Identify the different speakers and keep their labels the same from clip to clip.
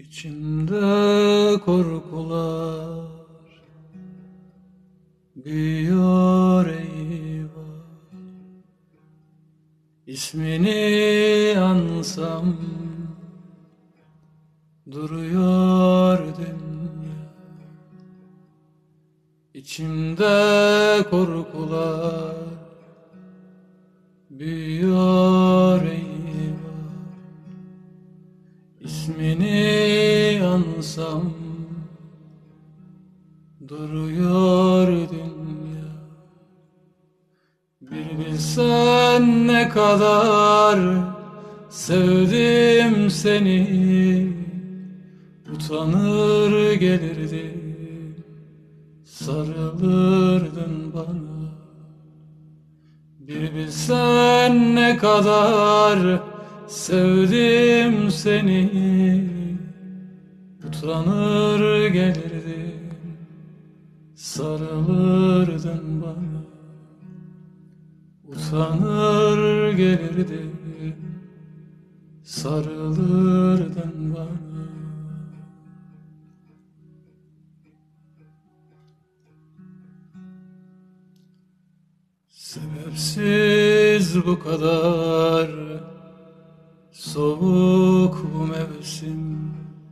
Speaker 1: İçimde korkular büyüyor eyvah. İsmini ansam duruyor dünya. İçimde korkular büyüyor eyvah. İsmini ansam duruyor dünya. Bir bilsen ne kadar sevdim seni, utanır gelirdin, sarılırdın bana. Bir bilsen ne kadar sevdim seni, utanır gelirdin, sarılırdın bana. Utanır gelirdin, sarılırdın bana. Sebepsiz bu kadar soğuk bu mevsim,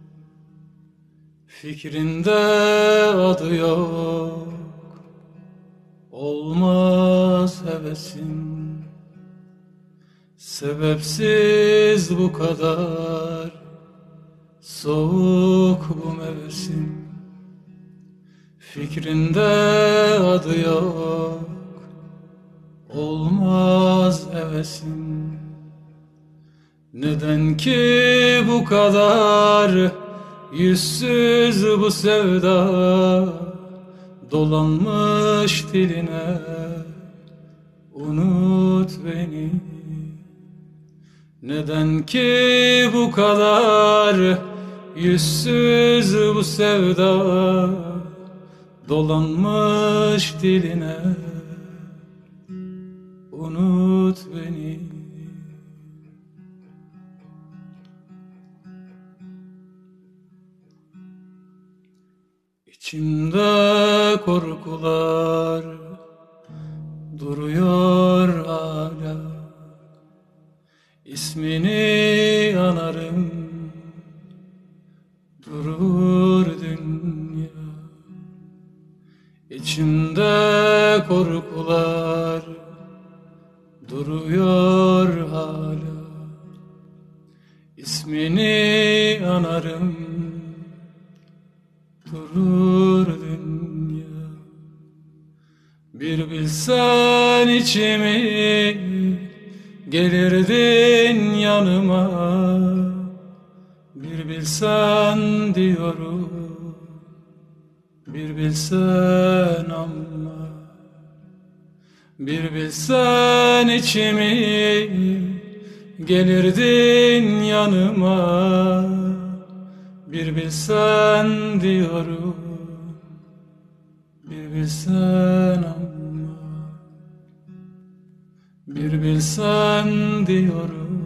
Speaker 1: fikrinde adı yok, olmaz hevesim. Sebepsiz bu kadar soğuk bu mevsim, fikrinde adı yok, olmaz hevesim. Neden ki bu kadar yüzsüz bu sevda, dolanmış diline, unut beni. Neden ki bu kadar yüzsüz bu sevda, dolanmış diline, unut beni. İçimde korkular duruyor hala. İsmini anarım, durur dünya. İçimde korkular duruyor hala. İsmini anarım, durur dünya. Bir bilsen içimi, gelirdin yanıma. Bir bilsen diyorum, bir bilsen ama. Bir bilsen içimi, gelirdin yanıma. Bir bilsen diyorum, bir bilsen ama. Bir bilsen diyorum,